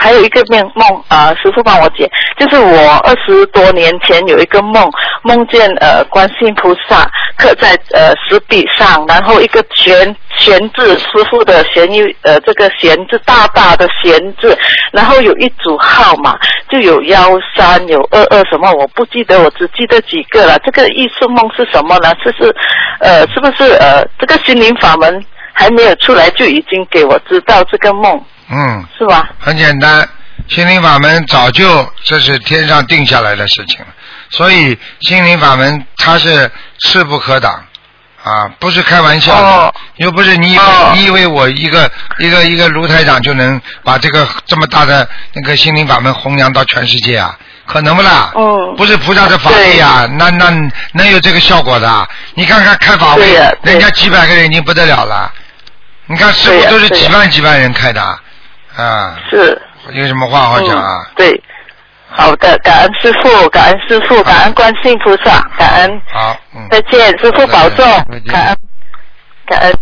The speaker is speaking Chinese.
还有一个梦师父帮我解，就是我20多年前有一个梦见观世音菩萨刻在石壁上，然后一个弦字，师父的弦这个弦字大大的弦字，然后有一组号码，就有13有22什么，我不记得，我只记得几个了。这个艺术梦是什么呢？是不是这个心灵法门还没有出来就已经给我知道这个梦？是吧？ 很简单，心灵法门早就这是天上定下来的事情了，所以心灵法门它是势不可挡啊，不是开玩笑的，又不是你以为我一个卢台长就能把这个这么大的那个心灵法门弘扬到全世界啊？可能不啦？不是菩萨的法力啊，那能有这个效果的？你看看开法会，人家几百个人已经不得了了。你看师傅都是几万人开的啊。是。有什么话好讲啊？ 对。好的，感恩师父，感恩师父，感恩观世音菩萨，感恩。 好， 再见，师父保重，感恩。